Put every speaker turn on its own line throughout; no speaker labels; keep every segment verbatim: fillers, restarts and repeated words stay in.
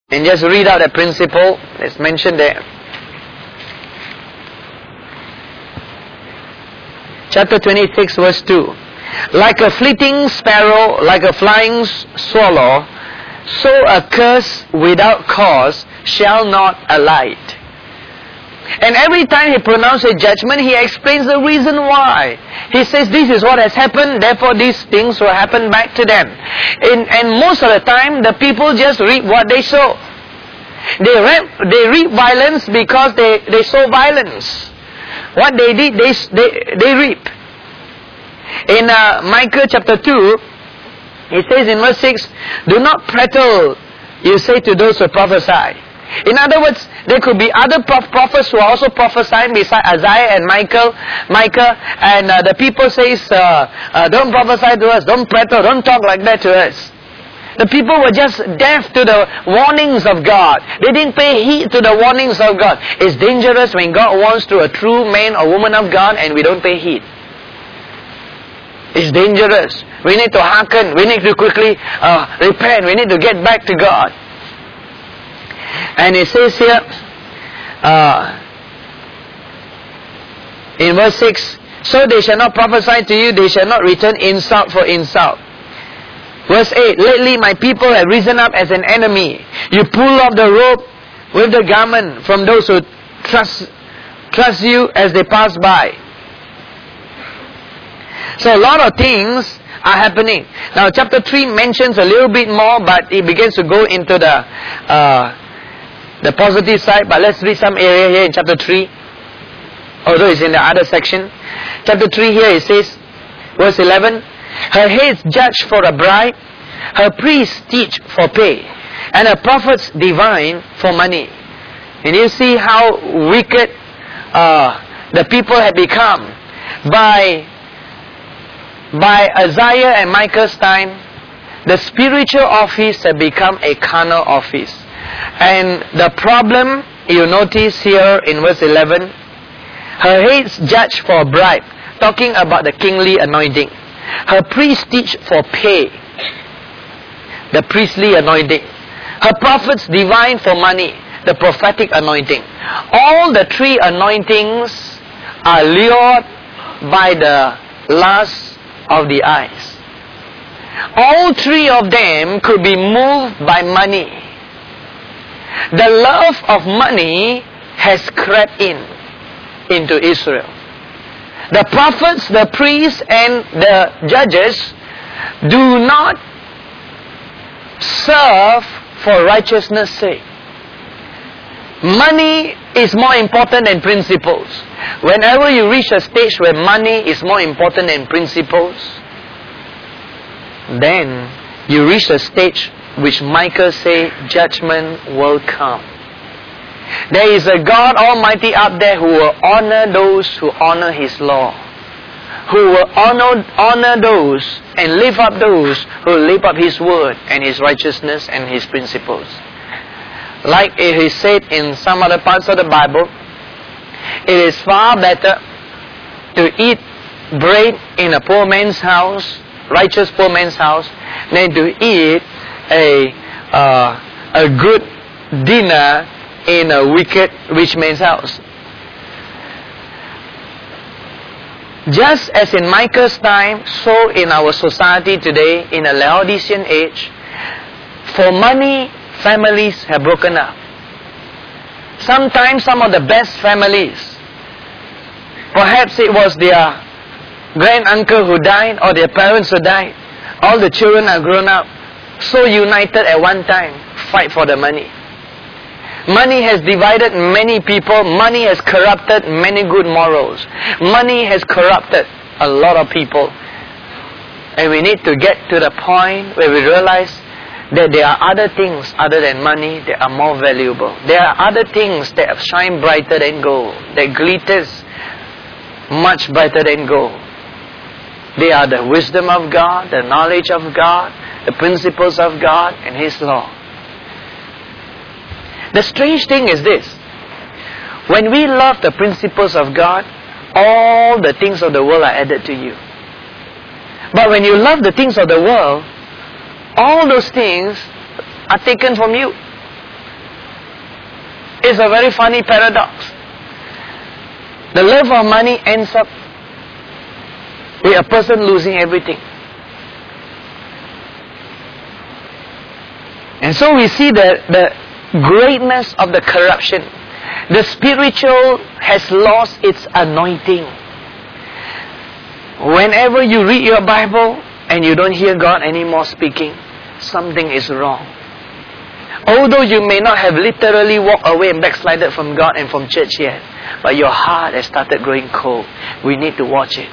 And just read out the principle that's mentioned there. Chapter twenty-six, verse two. Like a fleeting sparrow, like a flying swallow, so a curse without cause shall not alight. And every time he pronounces judgment, he explains the reason why. He says this is what has happened, therefore these things will happen back to them. In, and most of the time, the people just reap what they sow. They reap, they reap violence because they, they sow violence. What they did, they, they, they reap. In uh, Micah chapter two, it says in verse six, do not prattle, you say to those who prophesy. In other words, there could be other prophets who are also prophesying beside Isaiah and Michael, Micah, and uh, the people says, uh, uh, don't prophesy to us, don't prattle, don't talk like that to us. The people were just deaf to the warnings of God. They didn't pay heed to the warnings of God. It's dangerous when God warns to a true man or woman of God and we don't pay heed. It's dangerous. We need to hearken. We need to quickly uh, repent. We need to get back to God. And it says here, uh, in verse six, so they shall not prophesy to you, they shall not return insult for insult. Verse eight, lately my people have risen up as an enemy. You pull off the robe with the garment from those who trust, trust you as they pass by. So a lot of things are happening. Now chapter three mentions a little bit more, but it begins to go into the uh, the positive side. But let's read some area here in chapter three, although it's in the other section. Chapter three here it says, verse eleven, her heads judge for a bribe, her priests teach for pay, and her prophets divine for money. And you see how wicked uh, the people have become. By By Isaiah and Micah's time, the spiritual office had become a carnal office. And the problem, you notice here in verse eleven, her heads judge for bribe, talking about the kingly anointing. Her priests teach for pay, the priestly anointing. Her prophets divine for money, the prophetic anointing. All the three anointings are lured by the lust of the eyes. All three of them could be moved by money. The love of money has crept in into Israel. The prophets, the priests, and the judges do not serve for righteousness' sake. Money is more important than principles. Whenever you reach a stage where money is more important than principles, then you reach a stage which Micah say judgment will come. There is a God Almighty up there who will honor those who honor His law, who will honor, honor those and lift up those who lift up His word and His righteousness and His principles. Like it is said in some other parts of the Bible, it is far better to eat bread in a poor man's house, righteous poor man's house, than to eat a uh, a good dinner in a wicked rich man's house. Just as in Micah's time, so in our society today, in a Laodicean age, for money, families have broken up. Sometimes some of the best families, perhaps it was their grand uncle who died or their parents who died. All the children are grown up, so united at one time, fight for the money. Money has divided many people. Money has corrupted many good morals. Money has corrupted a lot of people. And we need to get to the point where we realize that there are other things other than money that are more valuable. There are other things that shine brighter than gold, that glitters much brighter than gold. They are the wisdom of God, the knowledge of God, the principles of God and His law. The strange thing is this: when we love the principles of God, all the things of the world are added to you. But when you love the things of the world, all those things are taken from you. is a very funny paradox. The love of money ends up with a person losing everything. And so we see the, the greatness of the corruption. The spiritual has lost its anointing. Whenever you read your Bible and you don't hear God anymore speaking, something is wrong. Although you may not have literally walked away and backslided from God and from church yet, but your heart has started growing cold. We need to watch it.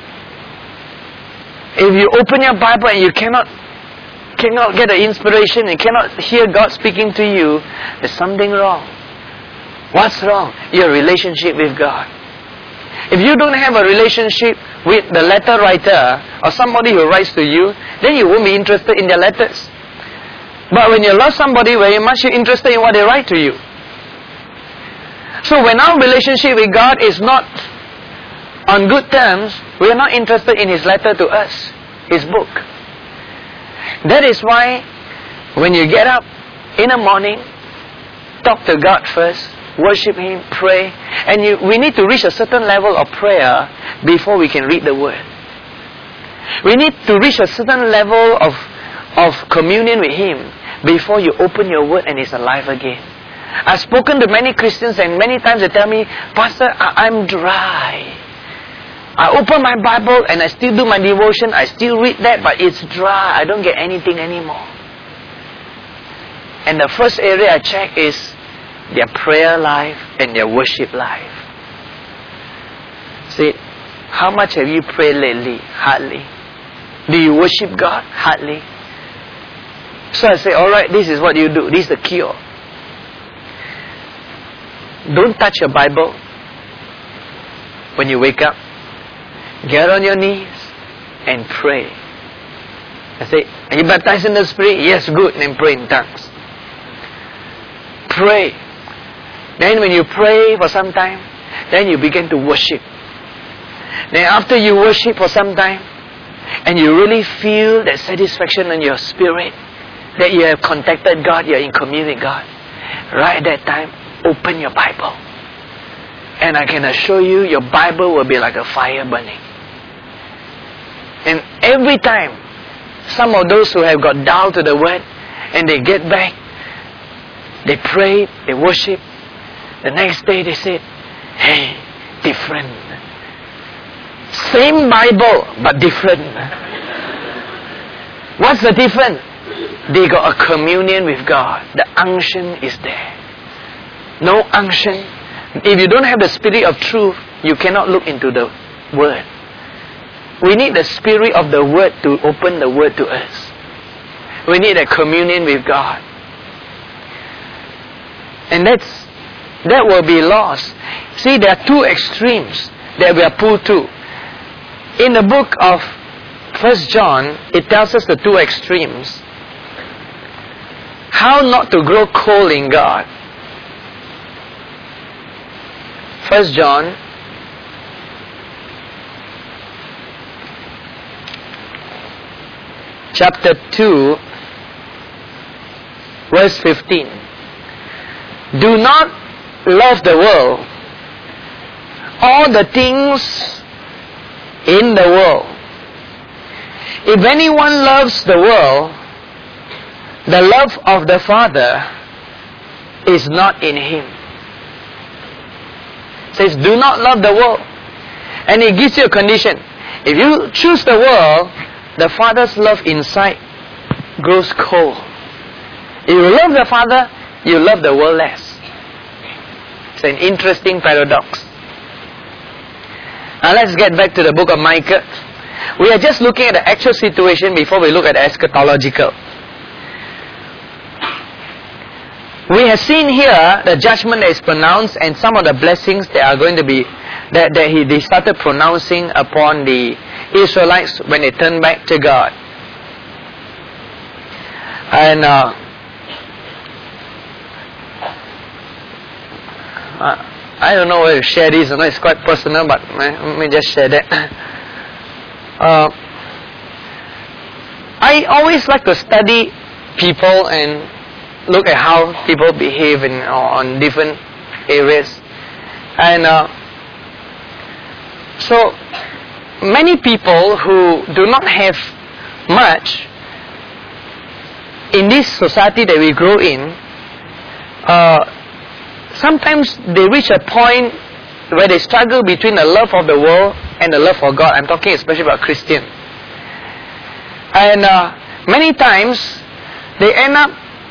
If you open your Bible and you cannot cannot get the inspiration and cannot hear God speaking to you, there's something wrong. What's wrong? Your relationship with God. If you don't have a relationship with the letter writer or somebody who writes to you, then you won't be interested in their letters. But when you love somebody very much, you're interested in what they write to you. So when our relationship with God is not on good terms, we are not interested in His letter to us, His book. That is why when you get up in the morning, talk to God first, worship Him, pray, and you, we need to reach a certain level of prayer before we can read the Word. We need to reach a certain level of, of communion with Him before you open your Word and it's alive again. I've spoken to many Christians and many times they tell me, Pastor, I, I'm dry. I open my Bible and I still do my devotion, I still read that, but it's dry. I don't get anything anymore. And the first area I check is their prayer life and their worship life. See, how much have you prayed lately? Hardly. Do you worship God? Hardly. So I say, alright, this is what you do. This is the cure. Don't touch your Bible when you wake up. Get on your knees and pray. I say, are you baptized in the Spirit? Yes, good. Then pray in tongues. Pray. Then when you pray for some time, then you begin to worship. Then after you worship for some time, and you really feel that satisfaction in your spirit, that you have contacted God, you are in communion with God, right at that time, open your Bible. And I can assure you, your Bible will be like a fire burning. And every time, some of those who have got down to the Word, and they get back, they pray, they worship, the next day they say, hey, different. Same Bible, but different. What's the difference? They got a communion with God. The unction is there. No unction. If you don't have the Spirit of truth, you cannot look into the Word. We need the Spirit of the Word to open the Word to us. We need a communion with God. And that's that will be lost. See, there are two extremes that we are pulled to. In the book of First John, it tells us the two extremes. How not to grow cold in God. First John chapter two verse fifteen. Do not love the world, all the things in the world. If anyone loves the world, the love of the Father is not in him. It says, do not love the world. And it gives you a condition. If you choose the world, the Father's love inside grows cold. If you love the Father, you love the world less. It's an interesting paradox. Now let's get back to the book of Micah. We are just looking at the actual situation before we look at the eschatological. We have seen here the judgment that is pronounced and some of the blessings that are going to be that, that he they started pronouncing upon the Israelites when they turned back to God. And uh, I don't know whether to share this or not. It's quite personal, but let me just share that. Uh, I always like to study people and look at how people behave in on different areas, and uh, so many people who do not have much in this society that we grow in, uh, sometimes they reach a point where they struggle between the love of the world and the love for God. I'm talking especially about Christian. And uh, many times they end up,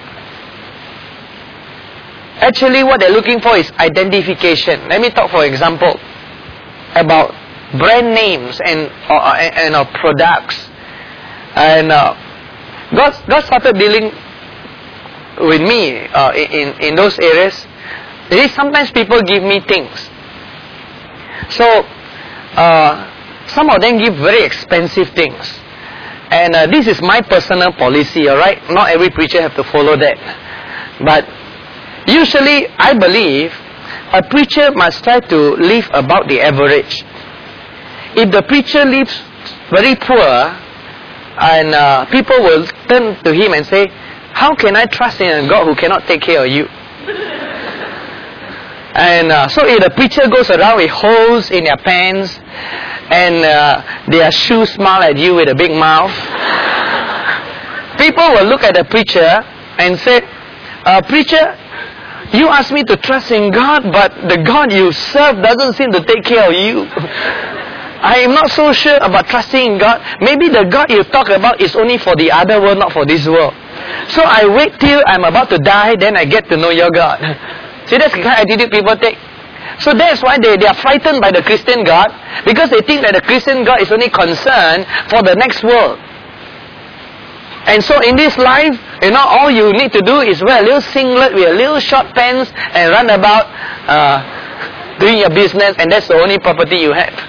actually what they're looking for is identification. Let me talk, for example, about brand names and uh, and, and uh, products. And uh, God, God started dealing with me uh, in, in those areas. There is sometimes people give me things. So, uh, some of them give very expensive things. And uh, this is my personal policy, alright? Not every preacher have to follow that. But usually, I believe, a preacher must try to live about the average. If the preacher lives very poor, and uh, people will turn to him and say, how can I trust in a God who cannot take care of you? And uh, so if the preacher goes around with holes in their pants, and uh, their shoes smile at you with a big mouth, people will look at the preacher and say, uh, preacher, you asked me to trust in God, but the God you serve doesn't seem to take care of you. I am not so sure about trusting in God. Maybe the God you talk about is only for the other world, not for this world. So I wait till I'm about to die, then I get to know your God. See, that's the kind of attitude people take. So that's why they, they are frightened by the Christian God, because they think that the Christian God is only concerned for the next world. And so in this life, you know, all you need to do is wear a little singlet with a little short pants and run about uh, doing your business, and that's the only property you have.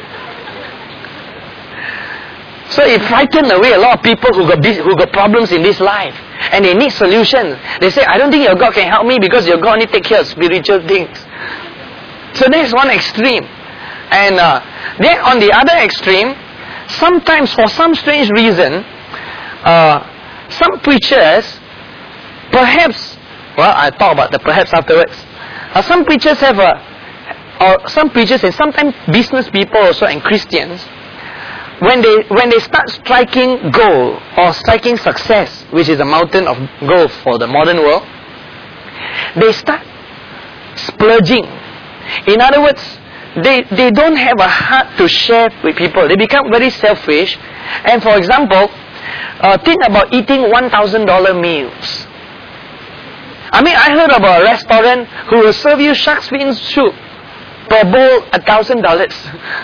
So it frightened away a lot of people who got who got problems in this life, and they need solutions. They say, I don't think your God can help me because your God only takes care of spiritual things. So that's one extreme. And uh, then on the other extreme, sometimes for some strange reason, uh, some preachers, perhaps, well, I'll talk about the perhaps afterwards. Uh, some preachers have a, or some preachers and sometimes business people also and Christians, when they when they start striking gold or striking success, which is a mountain of gold for the modern world, they start splurging. In other words, they, they don't have a heart to share with people. They become very selfish. And for example, uh, think about eating one thousand dollar meals. I mean, I heard about a restaurant who will serve you shark's fin soup per bowl one thousand dollars.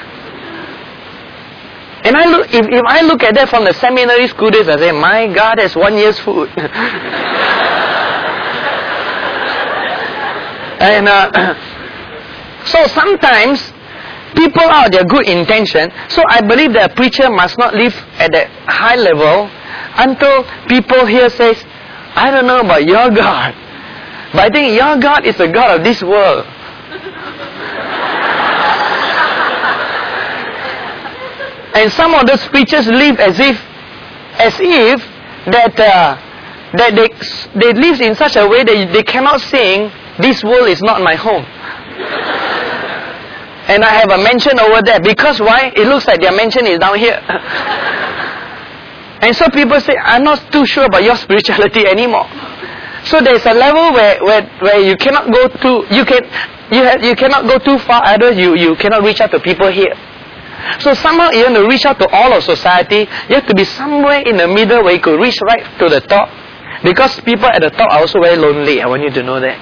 And I look, if, if I look at that from the seminary school days, I say, my God, that's one year's food. And uh, so sometimes people out their good intention. So I believe that a preacher must not live at that high level until people here says, I don't know about your God, but I think your God is the God of this world. And some of those preachers live as if, as if that uh, that they they live in such a way that they cannot sing, "This world is not my home." And I have a mention over there because why? It looks like their mention is down here. And so people say, "I'm not too sure about your spirituality anymore." So there's a level where where, where you cannot go too you can you have, you cannot go too far. Either you you cannot reach out to people here. So somehow you want to reach out to all of society, you have to be somewhere in the middle where you could reach right to the top. Because people at the top are also very lonely. I want you to know that.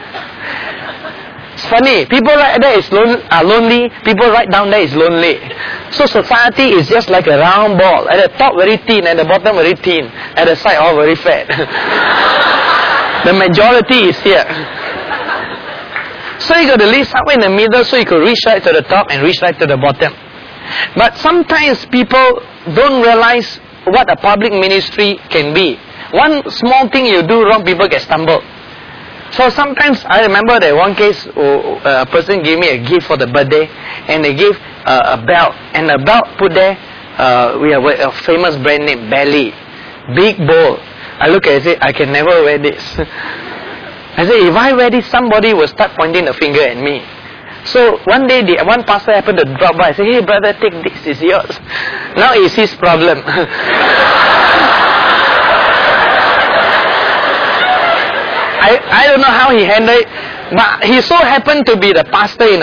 It's funny. People right there is lon- are lonely. People right down there is lonely. So society is just like a round ball. At the top very thin, at the bottom very thin. At the side all very fat. The majority is here. So you got to live somewhere in the middle so you could reach right to the top and reach right to the bottom. But sometimes people don't realize what a public ministry can be. One small thing you do wrong, people get stumbled. So sometimes I remember that one case, a person gave me a gift for the birthday, and they gave uh, a belt, and the belt put there, uh, we have a famous brand name, Belly, big bowl. I look at it and say, I can never wear this. I say, if I wear this, somebody will start pointing the finger at me. So one day, the one pastor happened to drop by. I say, hey brother, take this, it's yours. Now it's his problem. I, I don't know how he handled it, but he so happened to be the pastor in